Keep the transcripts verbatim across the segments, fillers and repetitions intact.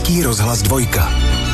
Český rozhlas dvojka.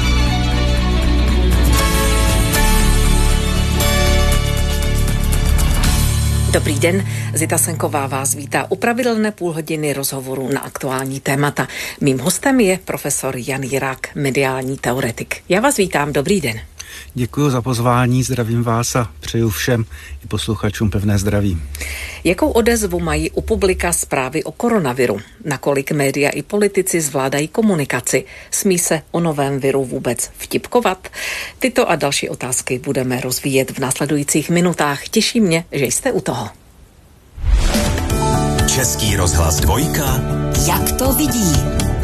Dobrý den, Zita Senková vás vítá u pravidelné půl hodiny rozhovoru na aktuální témata. Mým hostem je profesor Jan Jirák, mediální teoretik. Já vás vítám, dobrý den. Děkuji za pozvání, zdravím vás a přeju všem i posluchačům pevné zdraví. Jakou odezvu mají u publika zprávy o koronaviru? Nakolik média i politici zvládají komunikaci? Smí se o novém viru vůbec vtipkovat? Tyto a další otázky budeme rozvíjet v následujících minutách. Těší mě, že jste u toho. Český rozhlas dvojka. Jak to vidí?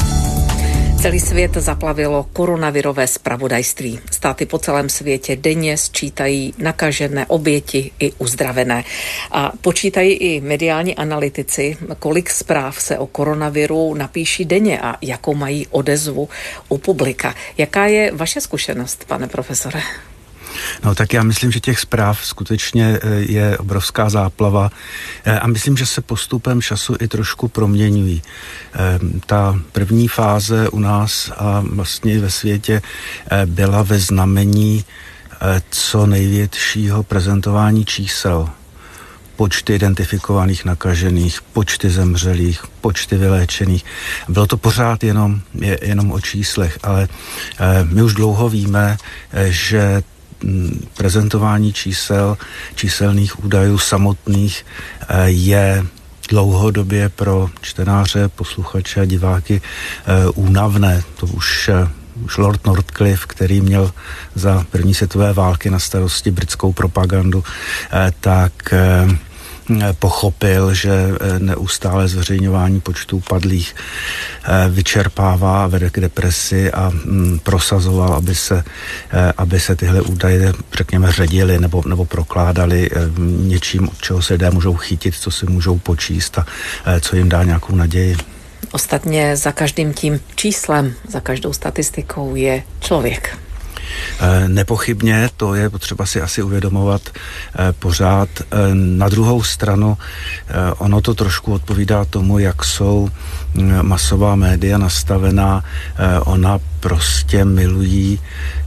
Celý svět zaplavilo koronavirové zpravodajství. Státy po celém světě denně sčítají nakažené, oběti i uzdravené. A počítají i mediální analytici, kolik zpráv se o koronaviru napíší denně a jakou mají odezvu u publika. Jaká je vaše zkušenost, pane profesore? No tak já myslím, že těch zpráv skutečně je obrovská záplava a myslím, že se postupem času i trošku proměňují. Ta první fáze u nás a vlastně i ve světě byla ve znamení co největšího prezentování čísel. Počty identifikovaných nakažených, počty zemřelých, počty vyléčených. Bylo to pořád jenom, jenom o číslech, ale my už dlouho víme, že prezentování čísel, číselných údajů samotných je dlouhodobě pro čtenáře, posluchače a diváky únavné. To už, už Lord Northcliffe, který měl za první světové války na starosti britskou propagandu, tak pochopil, že neustále zveřejňování počtů padlých vyčerpává, vede k depresi a prosazoval, aby se, aby se tyhle údaje, řekněme, ředily nebo, nebo prokládaly něčím, od čeho se lidé můžou chytit, co si můžou počíst a co jim dá nějakou naději. Ostatně za každým tím číslem, za každou statistikou je člověk. Nepochybně, to je potřeba si asi uvědomovat pořád. Na druhou stranu ono to trošku odpovídá tomu, jak jsou masová média nastavená. Ona prostě milují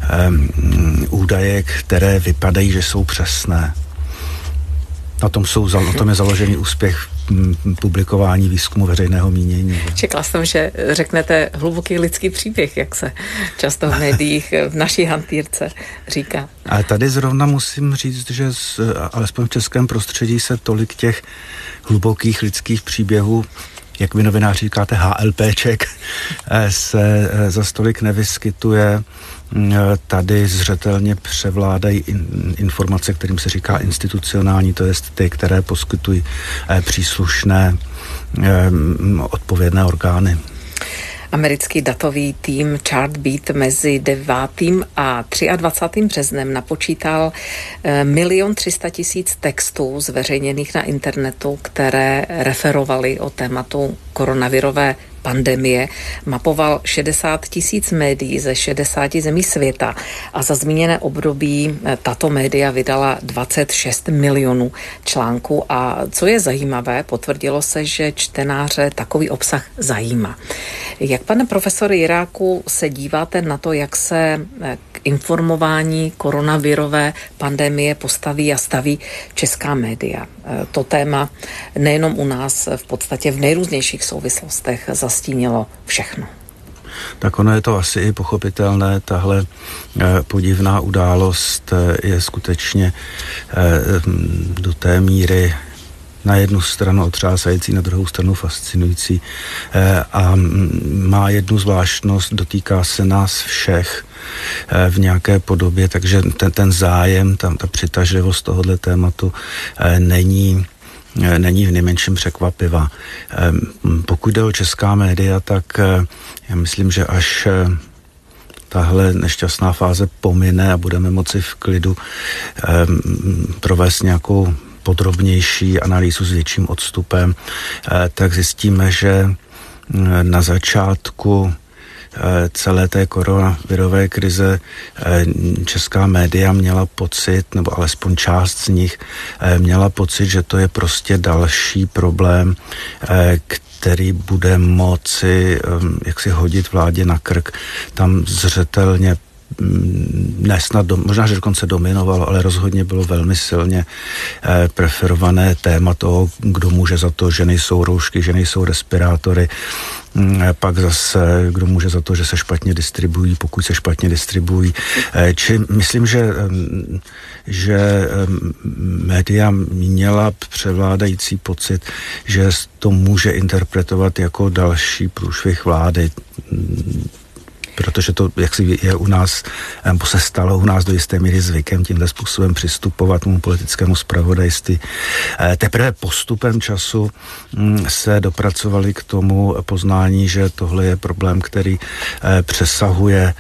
údaje, které vypadají, že jsou přesné. Na tom, jsou, na tom je založený úspěch publikování výzkumu veřejného mínění. Čekala jsem, že řeknete hluboký lidský příběh, jak se často v médiích v naší hantýrce říká. A tady zrovna musím říct, že z, alespoň v českém prostředí se tolik těch hlubokých lidských příběhů, jak vy novináři říkáte, HLPček, se za stolik nevyskytuje. Tady zřetelně převládají informace, kterým se říká institucionální, to je ty, které poskytují příslušné odpovědné orgány. Americký datový tým Chartbeat mezi devátým a dvacátým třetím březnem napočítal milion tři sta tisíc textů zveřejněných na internetu, které referovaly o tématu koronavirové pandemie, mapoval šedesát tisíc médií ze šedesáti zemí světa a za zmíněné období tato média vydala dvacet šest milionů článků a co je zajímavé, potvrdilo se, že čtenáře takový obsah zajímá. Jak, pane profesore Jiráku, se díváte na to, jak se k informování koronavirové pandemie postaví a staví česká média? To téma nejenom u nás v podstatě v nejrůznějších souvislostech zastínilo všechno. Tak ono je to asi i pochopitelné. Tahle podivná událost je skutečně do té míry na jednu stranu otřásající, na druhou stranu fascinující a má jednu zvláštnost, dotýká se nás všech v nějaké podobě, takže ten, ten zájem, tam ta přitažlivost tohohle tématu není není v nejmenším překvapivá. Pokud jde o česká média, tak já myslím, že až tahle nešťastná fáze pomine a budeme moci v klidu provést nějakou podrobnější analýzu s větším odstupem, tak zjistíme, že na začátku celé té koronavirové krize česká média měla pocit, nebo alespoň část z nich měla pocit, že to je prostě další problém, který bude moci jak si hodit vládě na krk. Tam zřetelně ne snad, do, možná, že dokonce dominovalo, ale rozhodně bylo velmi silně eh, preferované téma toho, kdo může za to, že nejsou roušky, že nejsou respirátory, mm, pak zase, kdo může za to, že se špatně distribuují, pokud se špatně distribuují. Eh, či myslím, že, eh, že eh, média měla převládající pocit, že to může interpretovat jako další průšvih vlády, protože to jaksi je u nás, nebo se stalo u nás do jisté míry zvykem tímhle způsobem přistupovat tomu politickému zpravodajství. Teprve postupem času se dopracovali k tomu poznání, že tohle je problém, který přesahuje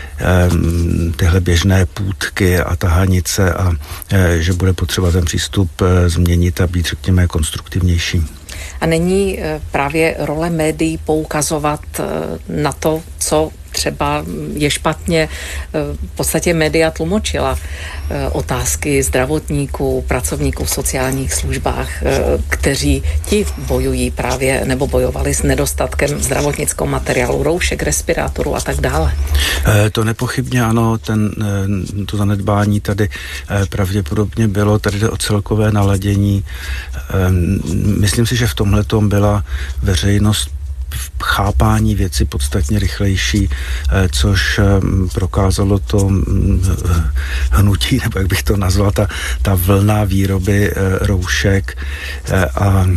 tyhle běžné půtky a tahanice a že bude potřeba ten přístup změnit a být, řekněme, konstruktivnější. A není právě role médií poukazovat na to, co třeba je špatně, v podstatě média tlumočila otázky zdravotníků, pracovníků v sociálních službách, kteří ti bojují právě, nebo bojovali s nedostatkem zdravotnického materiálu, roušek, respirátorů a tak dále. To nepochybně ano, ten, to zanedbání tady pravděpodobně bylo, tady jde o celkové naladění. Myslím si, že v tomhletom byla veřejnost v chápání věci podstatně rychlejší, což prokázalo to hnutí, nebo jak bych to nazval, ta, ta vlna výroby roušek, a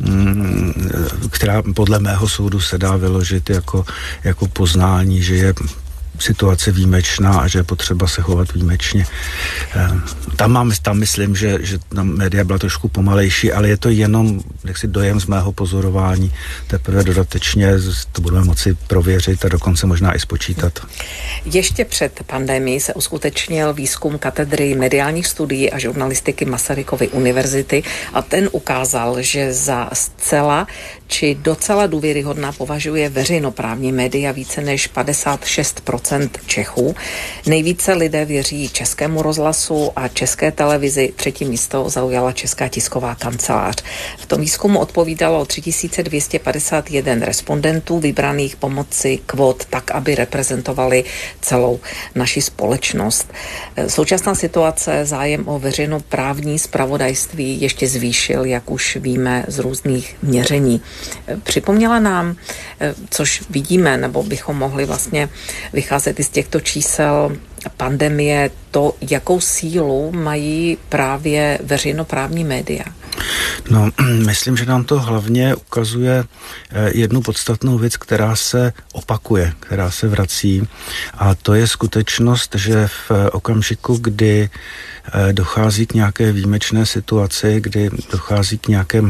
která podle mého soudu se dá vyložit jako, jako poznání, že je situace výjimečná a že je potřeba se chovat výjimečně. Tam mám, tam myslím, že, že tam média byla trošku pomalejší, ale je to jenom jaksi dojem z mého pozorování. Teprve dodatečně to budeme moci prověřit a dokonce možná i spočítat. Ještě před pandemií se uskutečnil výzkum katedry mediálních studií a žurnalistiky Masarykovy univerzity a ten ukázal, že za zcela či docela důvěryhodná považuje veřejnoprávní média více než padesát šest procent Čechů. Nejvíce lidé věří Českému rozhlasu a České televizi. Třetí místo zaujala Česká tisková kancelář. V tom výzkumu odpovídalo tři tisíce dvě stě padesát jedna respondentů vybraných pomocí kvót tak, aby reprezentovali celou naši společnost. Současná situace zájem o veřejnoprávní zpravodajství ještě zvýšil, jak už víme z různých měření. Připomněla nám, což vidíme, nebo bychom mohli vlastně vycházet i z těchto čísel pandemie, to, jakou sílu mají právě veřejnoprávní média? No, myslím, že nám to hlavně ukazuje jednu podstatnou věc, která se opakuje, která se vrací, a to je skutečnost, že v okamžiku, kdy dochází k nějaké výjimečné situaci, kdy dochází k nějakému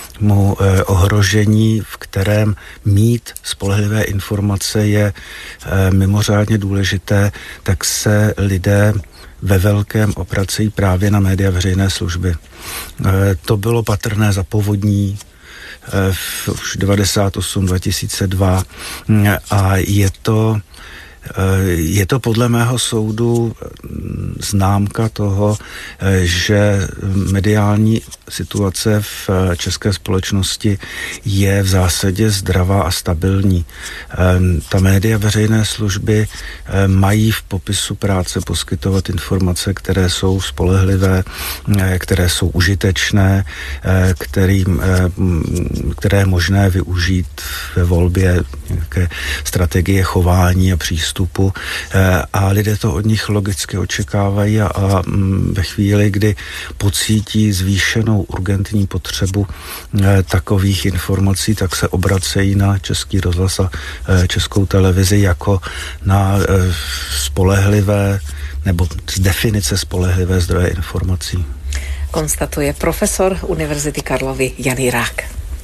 ohrožení, v kterém mít spolehlivé informace je mimořádně důležité, tak se lidé ve velkém obracejí právě na média veřejné služby. To bylo patrné za povodní v už devadesát osm dva tisíce dva a je to Je to podle mého soudu známka toho, že mediální situace v české společnosti je v zásadě zdravá a stabilní. Ta média veřejné služby mají v popisu práce poskytovat informace, které jsou spolehlivé, které jsou užitečné, kterým, které je možné využít ve volbě nějaké strategie chování a přístupu. Vstupu a lidé to od nich logicky očekávají a, a ve chvíli, kdy pocítí zvýšenou urgentní potřebu e, takových informací, tak se obracejí na Český rozhlas a e, Českou televizi jako na e, spolehlivé nebo z definice spolehlivé zdroje informací. Konstatuje profesor Univerzity Karlovy Jan Jirák.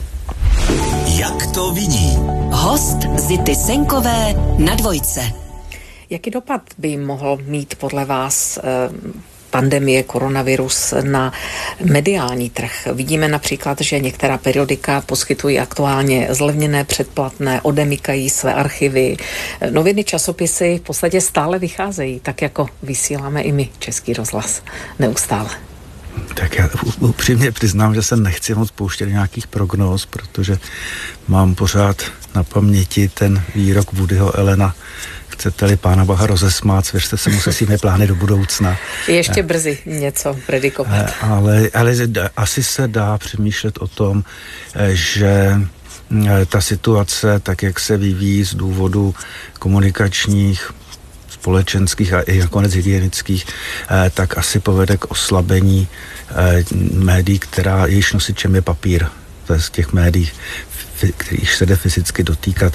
Jak to vidí? Host Zity Senkové na Dvojce. Jaký dopad by mohl mít podle vás pandemie koronavirus na mediální trh. Vidíme například, že některá periodika poskytují aktuálně zlevněné předplatné, odemykají své archivy. Noviny, časopisy v podstatě stále vycházejí, tak jako vysíláme i my, Český rozhlas, neustále. Tak já upřímně přiznám, že se nechci moc pouštět nějakých prognóz, protože mám pořád na paměti ten výrok Woodyho Allena: chcete-li Pána Boha rozesmát, svěřte se mu se svými plány do budoucna. Ještě brzy něco predikovat. Ale, ale asi se dá přemýšlet o tom, že ta situace, tak jak se vyvíjí z důvodu komunikačních, společenských a i nakonec hygienických, tak asi povede k oslabení médií, která jejíž nosičem je papír. To je z těch médií, kterých se jde fyzicky dotýkat.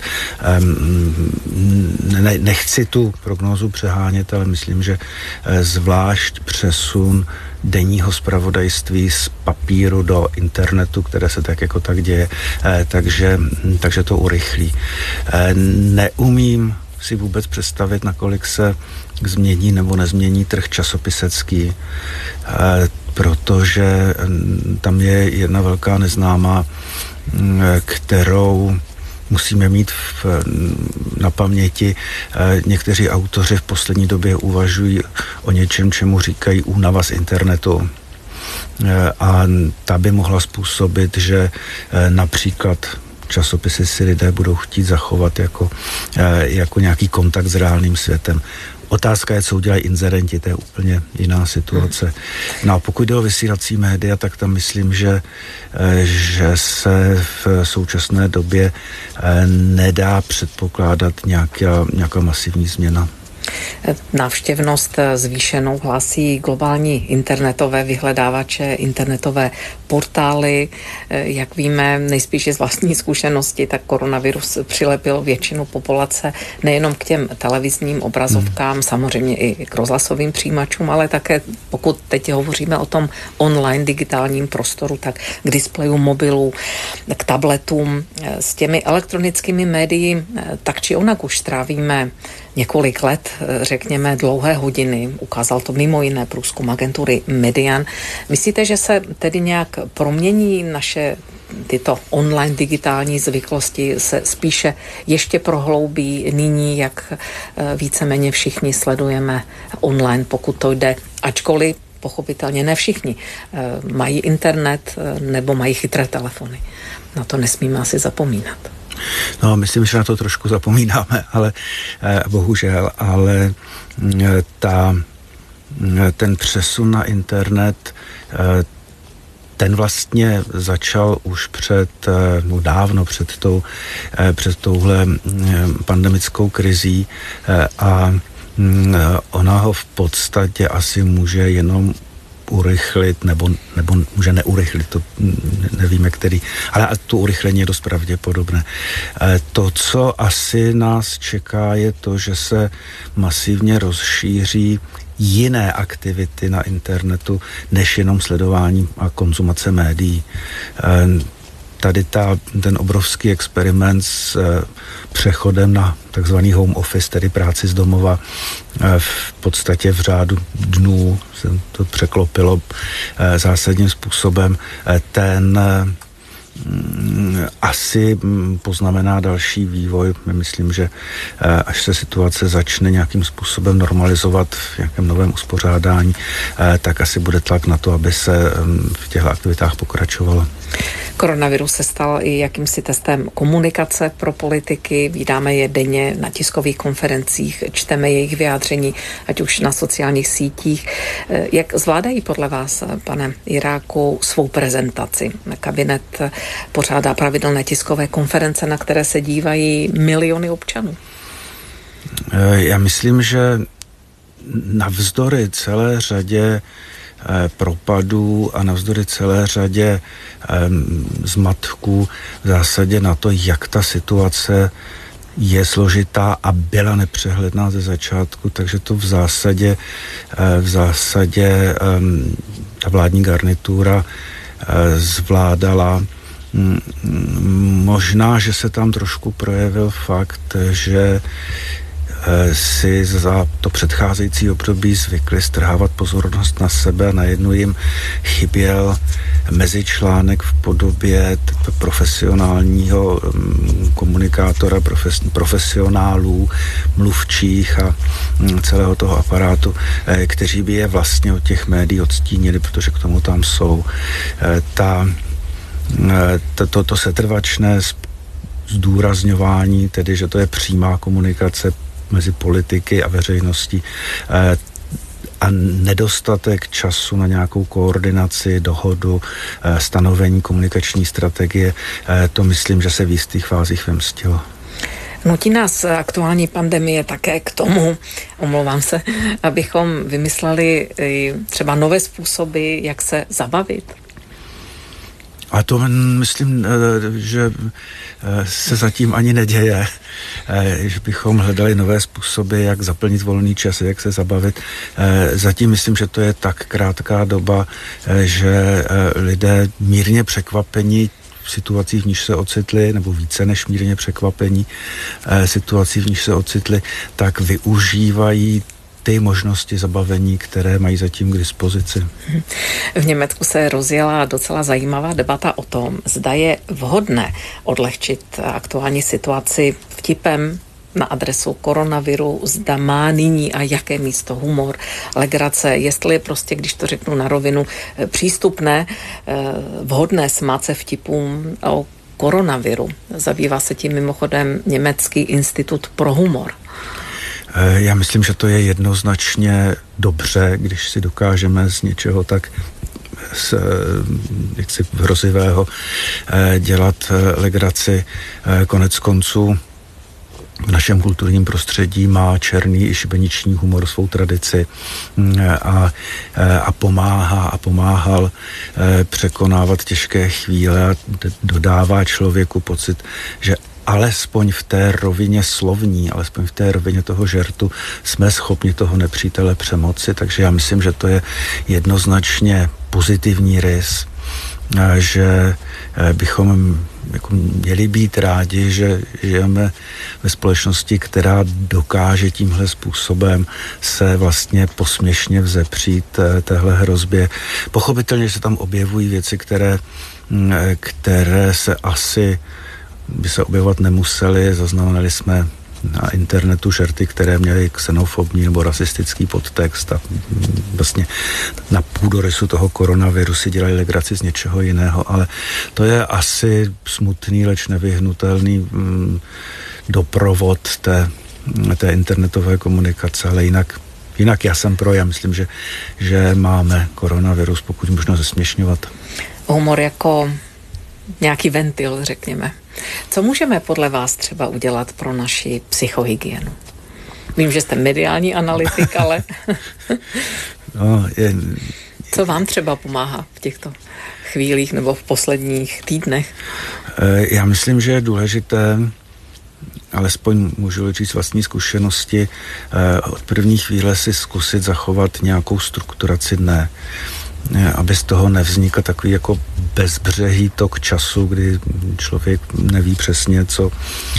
Ne, nechci tu prognózu přehánět, ale myslím, že zvlášť přesun denního zpravodajství z papíru do internetu, které se tak jako tak děje, takže, takže to urychlí. Neumím si vůbec představit, nakolik se změní nebo nezmění trh časopisecký, protože tam je jedna velká neznámá, kterou musíme mít v, na paměti. Někteří autoři v poslední době uvažují o něčem, čemu říkají únava z internetu. A ta by mohla způsobit, že například časopisy si lidé budou chtít zachovat jako, jako nějaký kontakt s reálným světem. Otázka je, co udělají inzerenti, to je úplně jiná situace. No a pokud jde o vysílací média, tak tam myslím, že, že se v současné době nedá předpokládat nějaká, nějaká masivní změna. Návštěvnost zvýšenou hlásí globální internetové vyhledávače, internetové portály. Jak víme, nejspíše z vlastní zkušenosti, tak koronavirus přilepil většinu populace nejenom k těm televizním obrazovkám, hmm. samozřejmě i k rozhlasovým přijímačům, ale také, pokud teď hovoříme o tom online digitálním prostoru, tak k displejům mobilů, k tabletům. S těmi elektronickými médii tak či onak už strávíme několik let, řekněme dlouhé hodiny. Ukázal to mimo jiné průzkum agentury Median. Myslíte, že se tedy nějak promění naše tyto online digitální zvyklosti, se spíše ještě prohloubí nyní, jak víceméně všichni sledujeme online, pokud to jde, ačkoliv pochopitelně ne všichni mají internet nebo mají chytré telefony. Na to nesmíme asi zapomínat. No, myslím, že na to trošku zapomínáme, ale eh, bohužel, ale eh, ta, eh, ten přesun na internet, eh, ten vlastně začal už před, eh, no dávno před, tou, eh, před touhle eh, pandemickou krizí eh, a mm, ona ho v podstatě asi může jenom urychlit, nebo, nebo může neurychlit, to nevíme, který, ale to urychlení je dost pravděpodobné. To, co asi nás čeká, je to, že se masivně rozšíří jiné aktivity na internetu, než jenom sledování a konzumace médií. Tady ta, ten obrovský experiment s eh, přechodem na takzvaný home office, tedy práci z domova, eh, v podstatě v řádu dnů se to překlopilo eh, zásadním způsobem. Eh, ten eh, asi poznamená další vývoj. Myslím, že eh, až se situace začne nějakým způsobem normalizovat v nějakém novém uspořádání, eh, tak asi bude tlak na to, aby se eh, v těchto aktivitách pokračovalo. Koronavirus se stal i jakýmsi testem komunikace pro politiky. Vídáme je denně na tiskových konferencích, čteme jejich vyjádření, ať už na sociálních sítích. Jak zvládají podle vás, pane Jiráku, svou prezentaci? Kabinet pořádá pravidelné tiskové konference, na které se dívají miliony občanů. Já myslím, že navzdory celé řadě propadů a navzdory celé řadě um, zmatků v zásadě na to, jak ta situace je složitá a byla nepřehledná ze začátku, takže to v zásadě v zásadě um, ta vládní garnitura uh, zvládala. Možná, že se tam trošku projevil fakt, že si za to předcházející období zvykli strhávat pozornost na sebe a najednou jim chyběl mezičlánek v podobě profesionálního komunikátora, profes, profesionálů, mluvčích a celého toho aparátu, kteří by je vlastně od těch médií odstínili, protože k tomu tam jsou. Ta, to, to, to setrvačné zdůrazňování, tedy, že to je přímá komunikace mezi politiky a veřejností a nedostatek času na nějakou koordinaci, dohodu, stanovení komunikační strategie, to myslím, že se v jistých fázích vymstilo. Nutí nás aktuální pandemie také k tomu, omlouvám se, abychom vymysleli třeba nové způsoby, jak se zabavit. A to myslím, že se zatím ani neděje, že bychom hledali nové způsoby, jak zaplnit volný čas, jak se zabavit. Zatím myslím, že to je tak krátká doba, že lidé mírně překvapení situací, v níž se ocitli, nebo více než mírně překvapení situací, v níž se ocitli, tak využívají ty možnosti zabavení, které mají zatím k dispozici. V Německu se rozjela docela zajímavá debata o tom, zda je vhodné odlehčit aktuální situaci vtipem na adresu koronaviru, zda má nyní a jaké místo humor, legrace, jestli je prostě, když to řeknu na rovinu, přístupné, vhodné smát se vtipům o koronaviru. Zabývá se tím mimochodem Německý institut pro humor. Já myslím, že to je jednoznačně dobře, když si dokážeme z něčeho tak z, jaksi hrozivého dělat legraci. Konec konců v našem kulturním prostředí má černý i šibeniční humor svou tradici a, a pomáhá a pomáhal překonávat těžké chvíle a dodává člověku pocit, že alespoň v té rovině slovní, alespoň v té rovině toho žertu jsme schopni toho nepřítele přemoci, takže já myslím, že to je jednoznačně pozitivní rys, že bychom jako měli být rádi, že žijeme ve společnosti, která dokáže tímhle způsobem se vlastně posměšně vzepřít téhle hrozbě. Pochopitelně se tam objevují věci, které, které se asi by se objevovat nemuseli. Zaznamenali jsme na internetu žerty, které měly xenofobní nebo rasistický podtext a vlastně na půdorysu toho koronaviru si dělali legraci z něčeho jiného, ale to je asi smutný, leč nevyhnutelný mm, doprovod té, té internetové komunikace, ale jinak Jinak já jsem pro, já myslím, že, že máme koronavirus, pokud možno zesměšňovat. Humor jako nějaký ventil, řekněme. Co můžeme podle vás třeba udělat pro naši psychohygienu? Vím, že jste mediální analytik, ale no, je... co vám třeba pomáhá v těchto chvílích nebo v posledních týdnech? Já myslím, že je důležité, alespoň můžu říct vlastní zkušenosti, od první chvíle si zkusit zachovat nějakou strukturaci dne, aby z toho nevznikl takový jako bezbřehý tok času, kdy člověk neví přesně, co,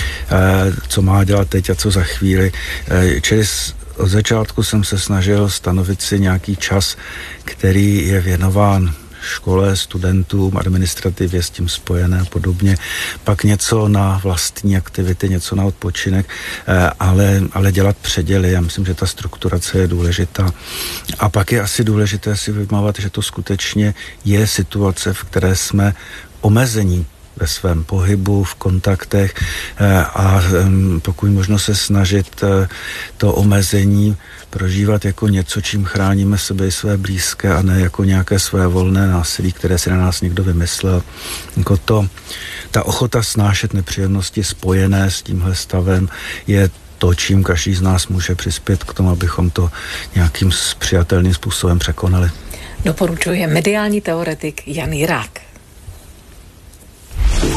co má dělat teď a co za chvíli. Čili od začátku jsem se snažil stanovit si nějaký čas, který je věnován škole, studentům, administrativě s tím spojené a podobně. Pak něco na vlastní aktivity, něco na odpočinek, ale, ale dělat předěly. Já myslím, že ta strukturace je důležitá. A pak je asi důležité si vymávat, že to skutečně je situace, v které jsme omezení ve svém pohybu, v kontaktech a pokud možno se snažit to omezení prožívat jako něco, čím chráníme sebe i své blízké a ne jako nějaké své volné násilí, které si na nás někdo vymyslel. Jako to, ta ochota snášet nepříjemnosti spojené s tímhle stavem je to, čím každý z nás může přispět k tomu, abychom to nějakým přijatelným způsobem překonali. Doporučuje mediální teoretik Jan Jirák.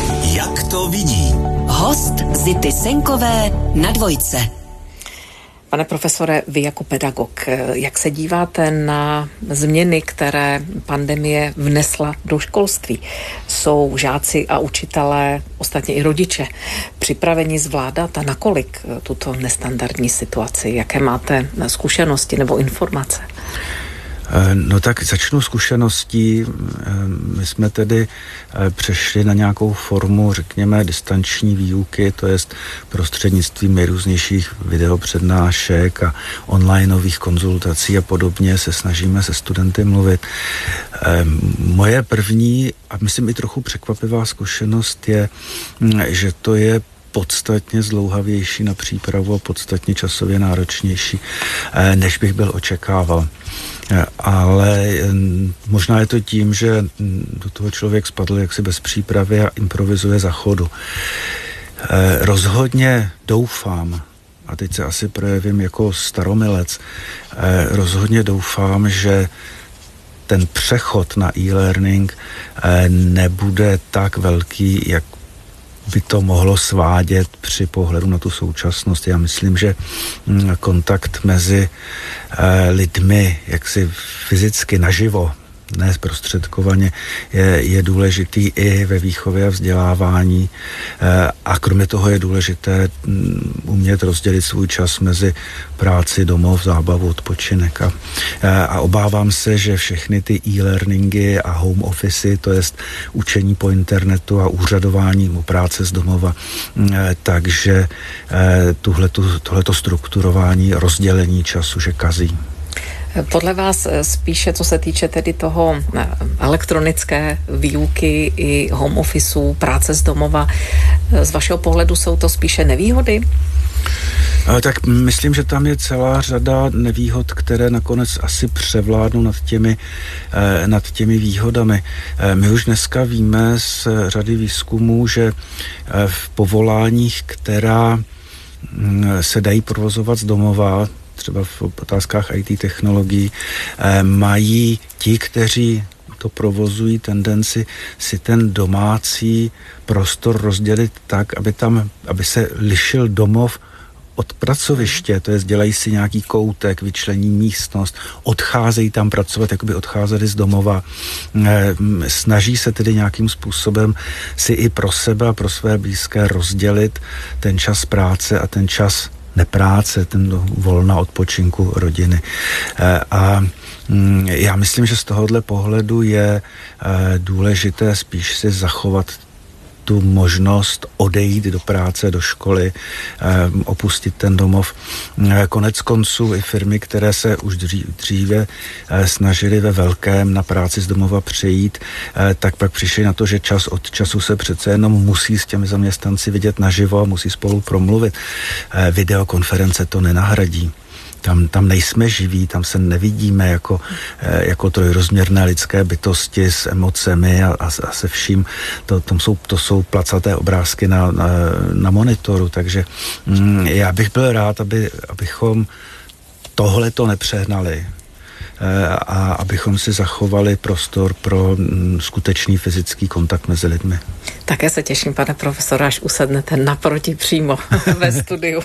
Jak to vidí? Host Zity Senkové na Dvojce. Pane profesore, vy jako pedagog, jak se díváte na změny, které pandemie vnesla do školství? Jsou žáci a učitelé, ostatně i rodiče, připraveni zvládat a nakolik tuto nestandardní situaci? Jaké máte zkušenosti nebo informace? No tak začnu zkušeností. My jsme tedy přešli na nějakou formu, řekněme, distanční výuky, to jest prostřednictvím nejrůznějších videopřednášek a onlineových konzultací a podobně se snažíme se studenty mluvit. Moje první a myslím i trochu překvapivá zkušenost je, že to je podstatně zdlouhavější na přípravu a podstatně časově náročnější, než bych byl očekával. Ale možná je to tím, že do toho člověk spadl jaksi bez přípravy a improvizuje za chodu. Rozhodně doufám, a teď se asi projevím jako staromilec, rozhodně doufám, že ten přechod na e-learning nebude tak velký, jak by to mohlo svádět při pohledu na tu současnost. Já myslím, že kontakt mezi lidmi, jaksi fyzicky naživo, ne zprostředkovaně, je, je důležitý i ve výchově a vzdělávání a kromě toho je důležité umět rozdělit svůj čas mezi práci, domov, zábavu, odpočinek a, a obávám se, že všechny ty e-learningy a home office, to jest učení po internetu a úřadování u práce z domova, takže tuhletu, tohleto strukturování, rozdělení času, že kazí. Podle vás spíše, co se týče tedy toho elektronické výuky i home officeu, práce z domova, z vašeho pohledu jsou to spíše nevýhody? Tak myslím, že tam je celá řada nevýhod, které nakonec asi převládnou nad těmi, nad těmi výhodami. My už dneska víme z řady výzkumů, že v povoláních, která se dají provozovat z domova, třeba v otázkách í té technologií, mají ti, kteří to provozují, tendenci si ten domácí prostor rozdělit tak, aby tam, aby se lišil domov od pracoviště, to je, dělají si nějaký koutek, vyčlení místnost, odcházejí tam pracovat, jako by odcházeli z domova. Snaží se tedy nějakým způsobem si i pro sebe a pro své blízké rozdělit ten čas práce a ten čas nepráce, ten volna odpočinku rodiny. A já myslím, že z tohohle pohledu je důležité spíš si zachovat tu možnost odejít do práce, do školy, opustit ten domov. Konec konců i firmy, které se už dříve snažily ve velkém na práci z domova přejít, tak pak přišli na to, že čas od času se přece jenom musí s těmi zaměstnanci vidět naživo a musí spolu promluvit. Videokonference to nenahradí. Tam, tam nejsme živí, tam se nevidíme jako, jako trojrozměrné lidské bytosti s emocemi a, a, a se vším. To, tam jsou, to jsou placaté obrázky na, na, na monitoru, takže mm, já bych byl rád, aby, abychom tohleto nepřehnali a abychom si zachovali prostor pro skutečný fyzický kontakt mezi lidmi. Také se těším, pane profesore, až usednete naproti přímo ve studiu.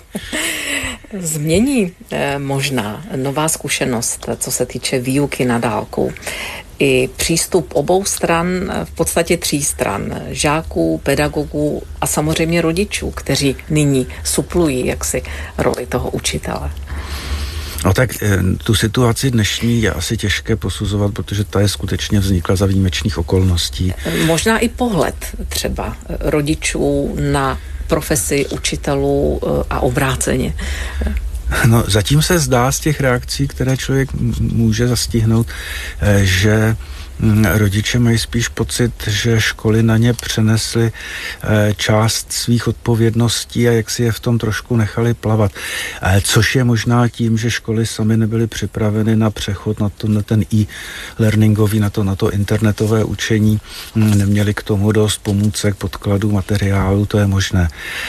Změní eh, možná nová zkušenost, co se týče výuky na dálku. I přístup obou stran, v podstatě tří stran, žáků, pedagogů a samozřejmě rodičů, kteří nyní suplují jaksi roli toho učitele. No tak tu situaci dnešní je asi těžké posuzovat, protože ta je skutečně vznikla za výjimečných okolností. Možná i pohled třeba rodičů na profesi učitelů a obráceně. No, zatím se zdá z těch reakcí, které člověk může zastihnout, že rodiče mají spíš pocit, že školy na ně přenesly část svých odpovědností a jak si je v tom trošku nechali plavat. Což je možná tím, že školy samy nebyly připraveny na přechod na, to, na ten e-learningový, na to, na to internetové učení. Neměli k tomu dost pomůcek, podkladů, materiálu, to je možné.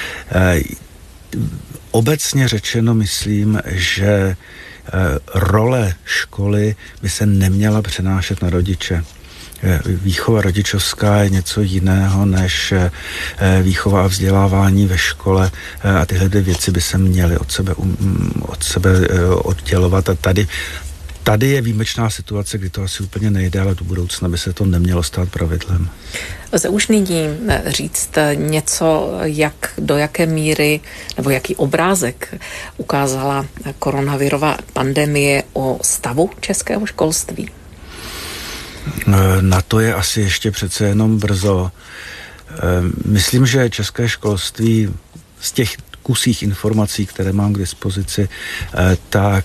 Obecně řečeno myslím, že role školy by se neměla přenášet na rodiče. výchova rodičovská je něco jiného než výchova a vzdělávání ve škole a tyhle dvě věci by se měly od sebe, od sebe oddělovat a tady Tady je výjimečná situace, kdy to asi úplně nejde, ale do budoucna by se to nemělo stát pravidlem. Lze už nyní říct něco, jak, do jaké míry nebo jaký obrázek ukázala koronavirová pandemie o stavu českého školství? Na to je asi ještě přece jenom brzo. Myslím, že české školství z těch kusích informací, které mám k dispozici, tak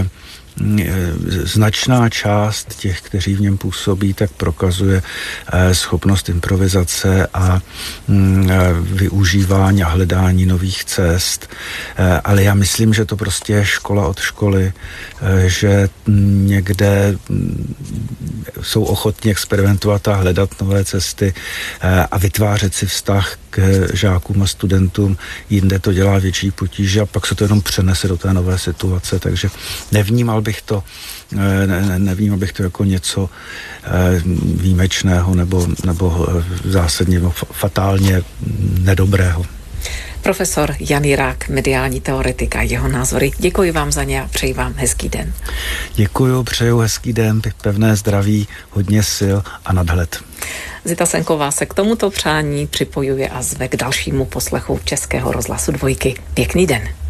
značná část těch, kteří v něm působí, tak prokazuje schopnost improvizace a využívání a hledání nových cest. Ale já myslím, že to prostě je škola od školy, že někde jsou ochotní experimentovat a hledat nové cesty a vytvářet si vztah k žákům a studentům. Jinde to dělá větší potíže a pak se to jenom přenese do té nové situace, takže nevnímal bych to, ne, nevnímal bych to jako něco výjimečného nebo, nebo zásadně fatálně nedobrého. Profesor Jan Jirák, mediální teoretik a jeho názory. Děkuji vám za ně a přeji vám hezký den. Děkuji, přeju hezký den, pevné zdraví, hodně sil a nadhled. Zita Senková se k tomuto přání připojuje a zve k dalšímu poslechu Českého rozhlasu Dvojky. Pěkný den.